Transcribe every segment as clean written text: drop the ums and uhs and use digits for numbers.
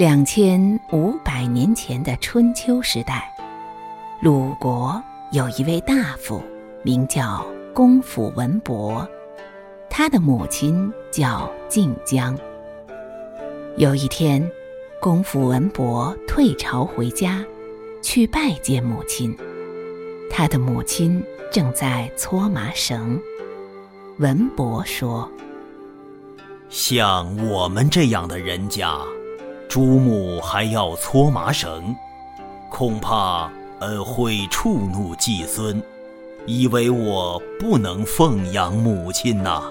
2500年前的春秋时代，鲁国有一位大夫，名叫公府文伯，他的母亲叫晋姜。有一天，公府文伯退朝回家，去拜见母亲。他的母亲正在搓麻绳。文伯说： 像我们这样的人家，诸母还要搓麻绳，恐怕会触怒季孙，以为我不能奉养母亲呐。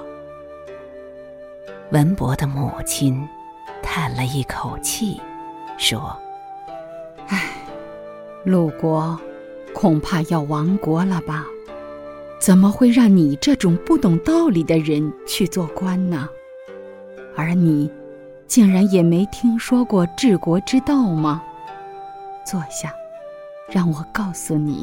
文伯的母亲叹了一口气，说： 鲁国恐怕要亡国了吧？怎么会让你这种不懂道理的人去做官呢？而你竟然也没听说过治国之道吗？坐下，让我告诉你。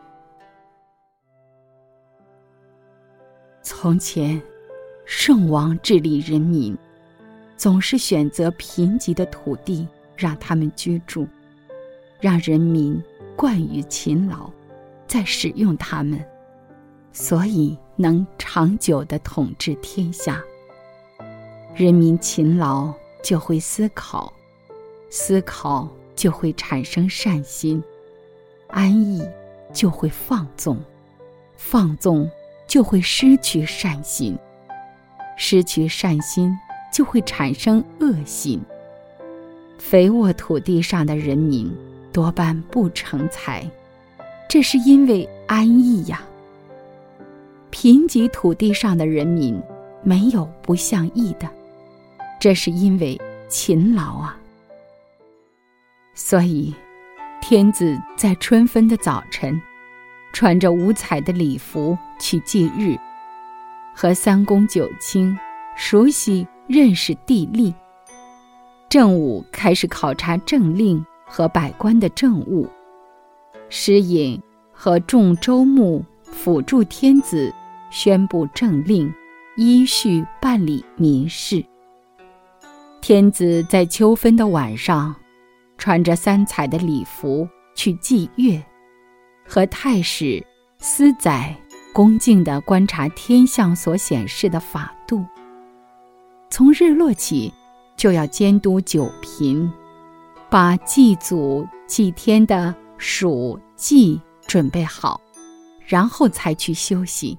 从前，圣王治理人民，总是选择贫瘠的土地让他们居住，让人民惯于勤劳，再使用他们，所以能长久地统治天下。人民勤劳就会思考，思考就会产生善心，安逸就会放纵，放纵就会失去善心，失去善心就会产生恶心。肥沃土地上的人民多半不成才，这是因为安逸呀。贫瘠土地上的人民没有不向义的，这是因为勤劳啊。所以，天子在春分的早晨，穿着五彩的礼服去祭日，和三公九卿熟悉认识地利。正午开始考察政令和百官的政务，师尹和众州牧辅助天子宣布政令，依序办理民事。天子在秋分的晚上，穿着三彩的礼服去祭月，和太史、司宰恭敬地观察天象所显示的法度。从日落起，就要监督九品，把祭祖祭天的黍稷准备好，然后才去休息。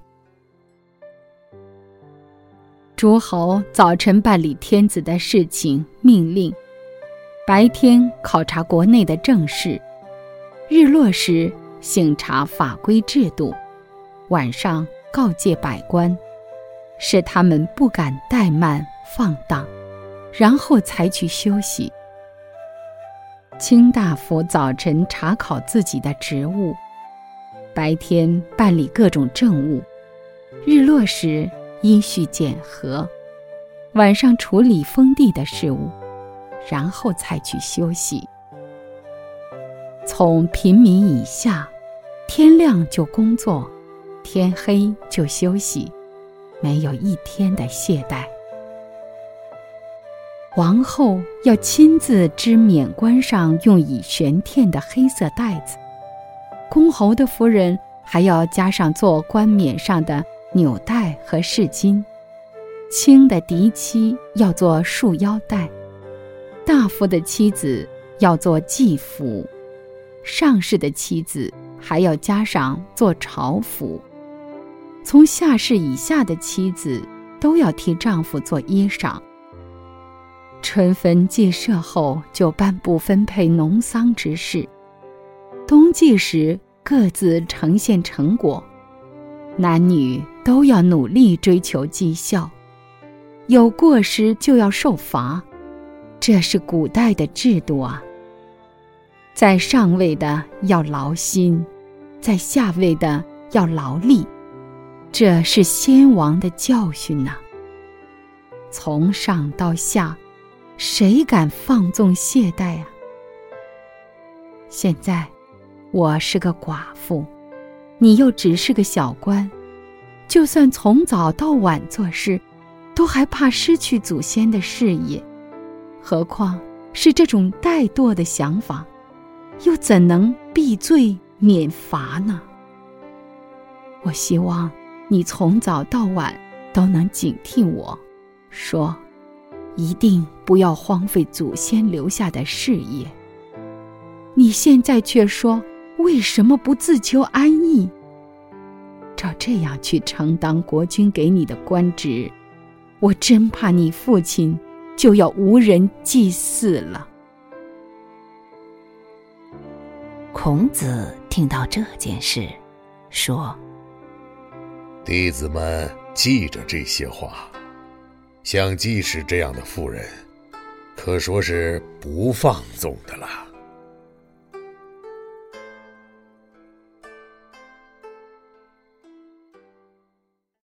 诸侯早晨办理天子的事情命令，白天考察国内的政事，日落时省察法规制度，晚上告诫百官，使他们不敢怠慢放荡，然后才去休息。卿大夫早晨查考自己的职务，白天办理各种政务，日落时依序检核，晚上处理封地的事务，然后才去休息。从平民以下，天亮就工作，天黑就休息，没有一天的懈怠。王后要亲自织冕冠上用以悬天的黑色带子，公侯的夫人还要加上做冠冕上的纽带和饰巾，卿的嫡妻要做束腰带，大夫的妻子要做髻服，上士的妻子还要加上做朝服。从下士以下的妻子都要替丈夫做衣裳。春分祭社后就颁布分配农桑之事，冬季时各自呈现成果，男女都要努力追求绩效，有过失就要受罚，这是古代的制度啊。在上位的要劳心，在下位的要劳力，这是先王的教训呐。从上到下，谁敢放纵懈怠啊？现在我是个寡妇，你又只是个小官，就算从早到晚做事，都还怕失去祖先的事业，何况是这种怠惰的想法，又怎能避罪免罚呢？我希望你从早到晚都能警惕我，说一定不要荒废祖先留下的事业。你现在却说为什么不自求安逸？照这样去承担国君给你的官职，我真怕你父亲就要无人祭祀了。 孔子听到这件事，说： 弟子们记着这些话，像季氏这样的妇人，可说是不放纵的了。